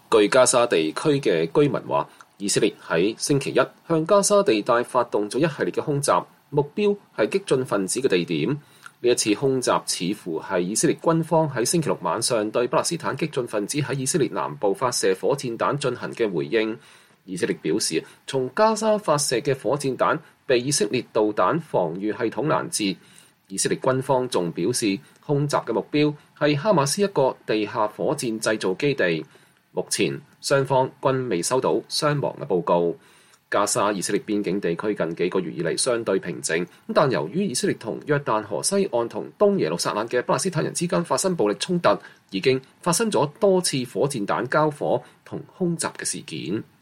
據加沙地區嘅居民話，以色列喺星期一向加沙地帶發動咗一系列嘅空襲，目標係激進分子嘅地點。呢一次空襲似乎係以色列軍方喺星期六晚上對巴勒斯坦激進分子喺以色列南部發射火箭彈進行嘅回應。以色列表示，從加沙發射嘅火箭彈被以色列導彈防禦系統攔截。以色列軍方仲表示，空襲嘅目標係哈馬斯一個地下火箭製造基地。目前雙方均未收到傷亡嘅報告。加沙以色列邊境地區近幾個月以嚟相對平靜，但由於以色列同約旦河西岸同東耶路撒冷嘅巴勒斯坦人之間發生暴力衝突，已經發生咗多次火箭彈交火同空襲嘅事件。